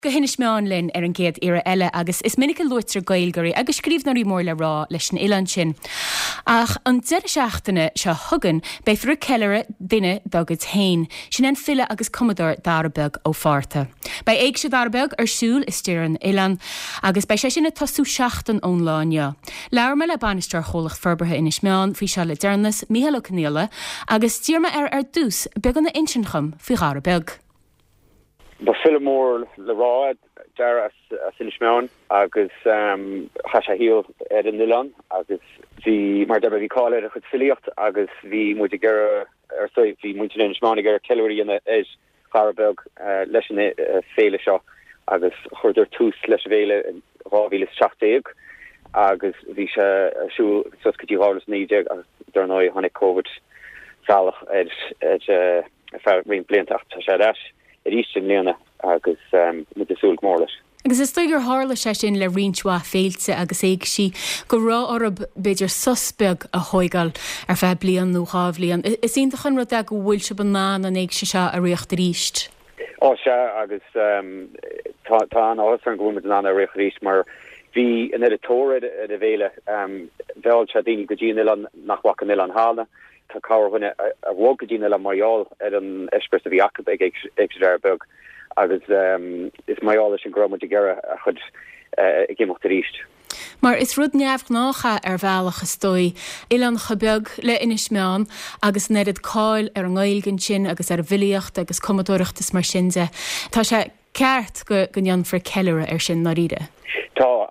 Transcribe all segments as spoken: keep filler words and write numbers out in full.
go hinnis meán linn ar an géad ire eile agus is minic luitar gailgurí agus scríbnarí mór le rá leis an Ilan sin. Ach an deire seachtainna se thugan bei fru cellere duine dogad hain, sin an fille agus commodor darbeg ó farta. Bei éag se darbeg ar siúl is tíir an Ilan agus bei sé sinna tasú seachtain ón láine. Leir me le banistar cholach ferbethe inis meán fi se le dernas Míhall Cnéile agus tíirma ar ar dús beg an na insincham fi darbeg. Ba filmór le rá dar as as Inismeán agus um hasha hiel er in Ilan agus vi mar deba vi call er a chud filiocht agus vi mu ger er so vi mu Inismeán ger calorie in is Harabeg uh, leis uh, féle seo agus chuidir tús leis vele rávíle seachteig agus vi se siú soskatí hálas níide agus der nói hannig COVID salach ed ed uh, fer rin blintacht se leis. It is in Leona agus um, with the soul more. Agus is stoigur hála sé sin le rinswa féilte agus éag si go rá orb beidir suspeg a hoigal ar fe blian nó háblian. Is ínta chun rud ag go bhfuil se banán an éag se se a riocht ríist? Ó se agus tá an áhas an gúmid an a riocht ríist mar hí an editóid a bhéile bheil se daoine go dtíine nach wacan an hála. Tá cáir bhaine a bhóg go dtíine le maiall ar an eispres a bhí acab ag Éagsdearbeg agus is maiall sin grom de gera a chud i gimocht ríist. Mar is rud neamh nácha ar bhealach stoi Ilan chabeg le Inismeán agus nerid cáil ar an gáilgan sin agus ar bhiliocht agus commodóireachtas mar sinse. Tá sé ceart go gonnean fir cellere ar sin na ríide. Tá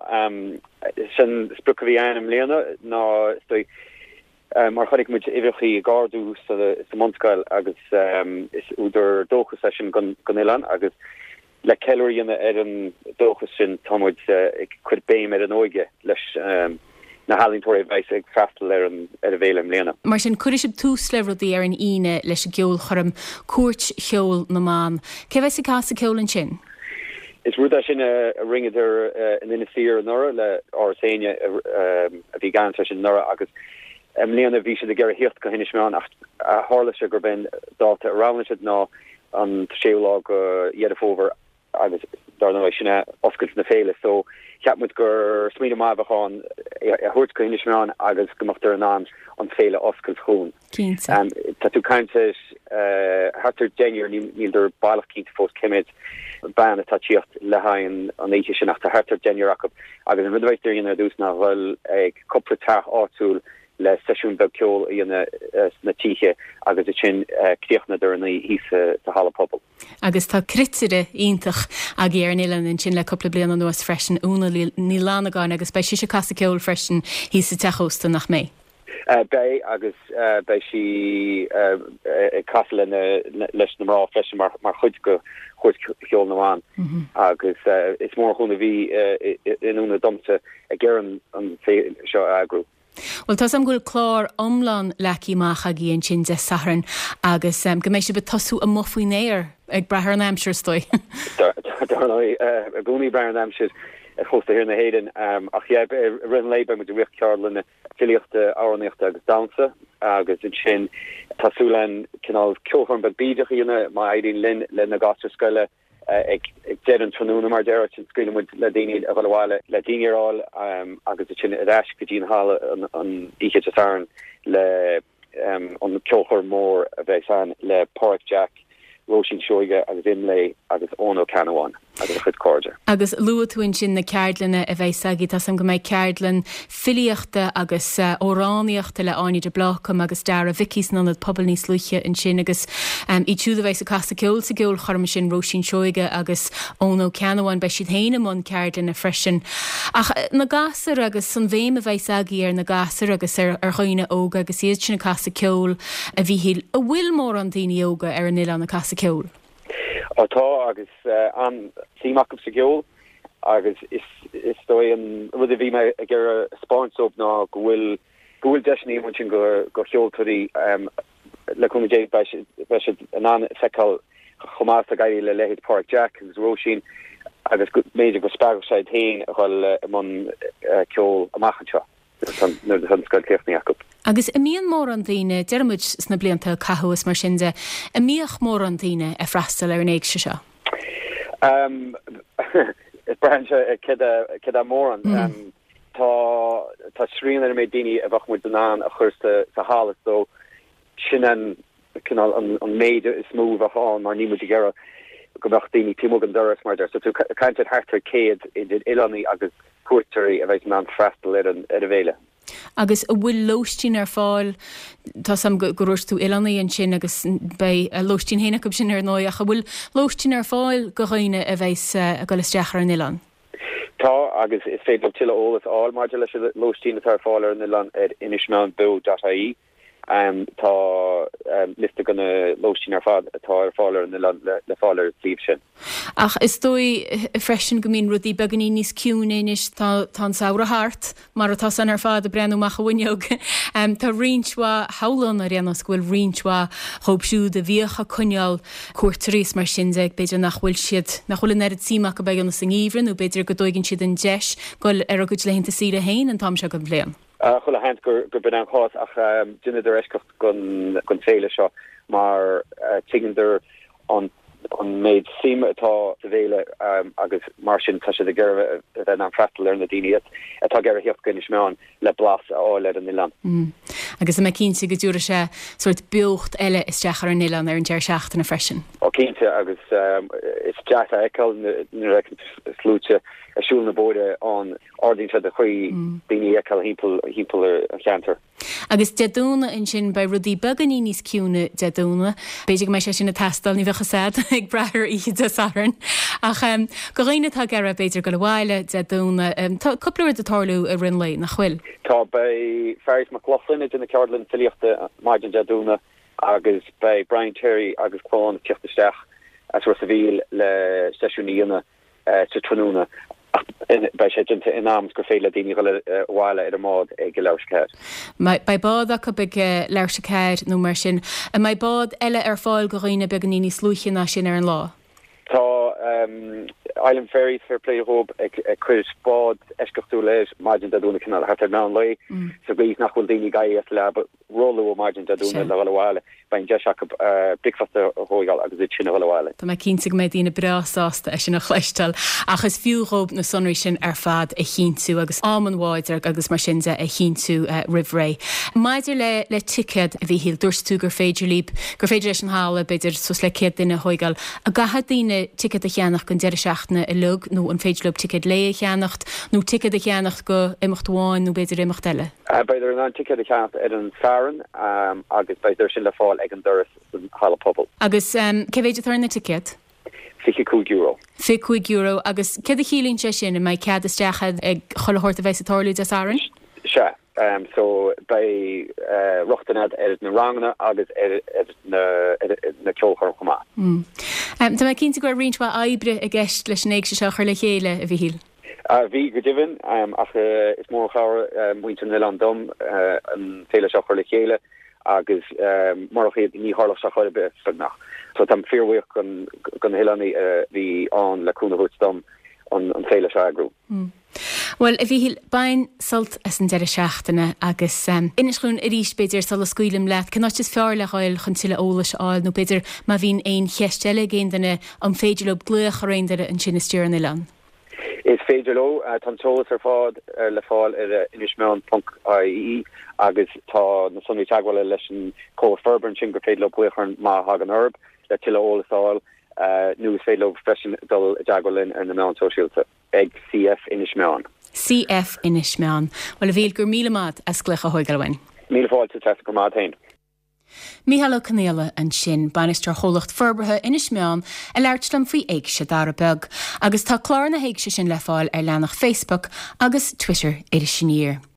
sin sprucha bhí anam léana ná stoi Um, mar chonig moet iwchi gardú sa sa Montscail agus um, is úder dóchas sin gan Ilan agus le calorie er an dóchas sin tamid ik chud béim er an oige leis um, na hallingtóir bheits ag freistal ar an ar a bhéilem léana. Mar sin cuiris tús lerodí ar an ine leis a geol chum cuairt cheol na man. Ce bheits a cas a ceolin sin? Is ruúda sin a, a ringidir uh, an innisír nora le áirtéine a, a bhí gan sin nora agus Um, Leona bhí se de ger hicht go Inismeán ach a hála se gur ben dáta aráne ná an séolá go dhéadafóver agus dar nó sinna oscailt na féile, so ceap mu gur smíide mábhaáin a thuirt go Inismeán agus gomachtar an an an féile oscailt chun. Um, tá tú kainte hartar déir níl bailach cínta fós cimid ban atá tíocht le hain an éiche sin nach tá hartar déir acab agus an rudhaidir in a dús na bhfuil ag copplatá áúil le sesiún be ceol íana na tíe agus a sin críochnadir na hísa sa hala pobl. Agus tá critide ítach a ggéar Ilan in sin le coppla blian an nuas freisin úna ní lánagáin agus bei si se casa ceol freisin hísa techósta nach mé. Uh, bei agus uh, bei si uh, uh, castle leis na rá freisin mar mar chud go chuid cheol naán mm-hmm. agus uh, is mór chuna bhí uh, inúna domsa a ggéan an fé seo agrú. Well tá sam gúil chlár omlan lecí mácha gíon sin de saharan agus um, go mééis se be tosú a mofuinéir ag brethir an amsir stoi. Dar a gúní bre an amsir a chosta hir na héden ach rin leibe mu de ri cearlinna filiochtta áneachta agus dansa agus in sin tasúlen cinál ceolharm be bíideach ína má éidirn lin le na gastascoile ag dead an tróna mar deire sin scuile mu le daine a bhile le daineráil agus sin a eis go dtíon hála an ihe asáin le an ceolchar mór a bheith san le Páirc Jack, Róisín Seoige agus Imlé agus Óno Canaháin agus a chud cóide. Agus luúin sin na ceardlanna a bheith sagí tá sam go méid ceardlan filiochta agus óráníochta le áine de blacham agus dar a vicís nonad pobl níos luche in sin agus um, í túúda bheith a casa ceol sa geol chorm sin Róisín Seoige agus Óno Canaháin bei siad héine món ceardlan a freisin. Ach na gasar agus san bhéim a bheith sagí ar na gasar agus ar, ar chuoine óga agus iad sin na casa ceol a bhí híl a bhfuil mór an daoine óga ar an Ilan na casa ceol. Atá agus uh, an síach sa geol agus is is stoi an rud a bhí me a gur a spáinsob ná go bhfuil go bhfuil deisní mu sin go go cheoltarí um, le chuna dé be an an feáil chomá a gaiile le lehéad Páirc Jack agus Róisín agus méidir go spagaid hain a bhfuil man ceol amachchanseo nu an scoil cléochnaí acu. Agus i míon mór an daoine dearmid sna blianta cathúas mar sin de i míoch mór an daoine a freistal ar an éagse seo. Um, branch kid moran um, tá tá srin er me dini a bach moet an a chuste sa hall so sinnen kin an an maid is move af an mar ni moet gera go bach dini timogen doras mar so to kind of harter kid in dit ilani agus cuateri a veis man frastal an er vele. Agus a bhfuil lóistín ar fáil tá sam goúirú Ilanaí an sin agus bei a lóistín héna go sin ar nóach a bhfuil lóistín ar fáil go réine a bheits a go leisteachar an Ilan. Tá agus is féidir tiile ólas áil mar leis lóistín ar fáil ar an Ilan ar inismeán bu dot I E um, tá um, liste gona lóistín ar fád atá ar fáil ar an Ilan le, le fáil ar líb sin. Ach is dói freisin go mín rudí beganí níos ciúnéis tá an saoire hart mar atá san ar fád a brenúach a bhainneog. Um, tá rinswa howlan a réanas gohfuil rinswa hóbsú de bhíocha cuneal cuairtaréis mar sin ag beidir nachhfuil siad nachhfuil in erid síach go began na san íbrin ú beidir go dóiginn siad an deis goil ar a go lehinnta sí a hain an tam se go bléan. Uh, chula hen gur gur ben an chás ach um, dunne der eiscocht gon gon féile seo mar uh, tigendir an an méid sime atá devéle um, agus mar sin tá se de gerve den an frastal ar na diniet atá ger hiocht gonnis me an le blas á le an Ilan. Mm. Agus a me cínse go dúra se soort beocht eile is deachar an Ilan ar an deir seachtain na freisin. O cínte agus um, is deach a ekel nu slúte asúl na bóide an ordínse de chuí daoine ekel hípel hípel a cheantar. Agus deadúna in sin bei rudí beganí níos ciúna deadúna, beidir go mé sé sin na testal ní bhecha sad ag brethir iad a saran. Ach um, go réine tá gara beidir go le bhile deadúna um, tá coplair a tarlú a rin lei nach chfuil. Tá bei Ferris McLaughlin in na Carolyn filiochta maidin deadúna agus bei Brian Terry agus Colin Tichtesteach as ru civil le stasiúnína uh, sa trúna. Bei sé dinta inams go féile daoine go bhile ar a mád ag go leirseáid. Bei bád acu beag leirseáid nó mar sin, a mai bád eile ar fáil go réine beag níní slúchin na sin ar an lá. Tá um, Island Ferries fair play hob ag chuir bád eiscechtú leis maidin deadúna cinál hat ar ná lei so go nachhfuil daoine gaií le rolú ó maidin deadúna le bhile bain de seach bricfasta hóáil agus it sinna bhile. Tá mai cínta mé dtína brasásta a sin nach chleistal achas fiúrób na sonraí sin ar fad a chinú agus ámanháidir agus mar sinse a chinú uh, rihré. Maidir le le ticked a bhí híl dúirstú gur féidir líb gur féidir leis an hála beidir sus le céad duine hóigáil a gaha daoine ticket a cheannach gon deir seachna i lug nó an féidirlub ticket le a cheannacht nó ticket a cheannacht go imachtáin nó beidir imacht eile. Uh, beidir an ticket a cheannacht ar an fearan um, agus beidir sin le fáil ag an doras an hala pobl. Agus um, ce bhéidir tar na ticket? Fichicúig euro. Fichicúig euro agus ce a chilín se sin mai cead isteachad ag cholathirt a bheits atáirlú de saran? Se. Um, so bei uh, rochtanad er na rangna agus er, er na, er, na ceolchar chumá. Mm. Um, tá mai cinnta go rinswa aibre a gceist leis an éag se chuir le chéile a bhí híl? Uh, bhí go divan um, ach uh, is mór chara um, muinte nil an dom uh, an féile se chuir le chéile agus um, mar chéad ní hála se chuir be fegnach. So tam fearhuioch gon gon hilani uh, bhí an leúna hút dom an, an féile se agrú. Mm. Well, if hí bain sult as an deire seachtainna agus um, inisrún a rís beidir sal a scuúlim leat, can just fear le áil chun tiile ólas áil nó beidir má bhín ein cheistele géanana an féidirlob gluach a réindere an sin steer an Ilan. Is féidirló uh, tan tolas ar fád ar le fáil ar uh, inismeán punk I E agus tá na sunní teagháile leis an có ferban sin gur féidirlob buchan má hagan herb le tiile ólas áil uh, nu is féidirlob freisin dul teagháilin ar na meán sosiálta ag C F inismeán. C F inismeán. Well a bhíl gur míle mad as glucha hóigalhain. Míle fáilte te go mád hain. Míhall Canéla an sin banister cholacht ferberthe inismeán a leirtlam faoi éigse dar a beg, agus tá chlár na héigse sin le fáil ar lenach Facebook agus Twitter idir sinníir.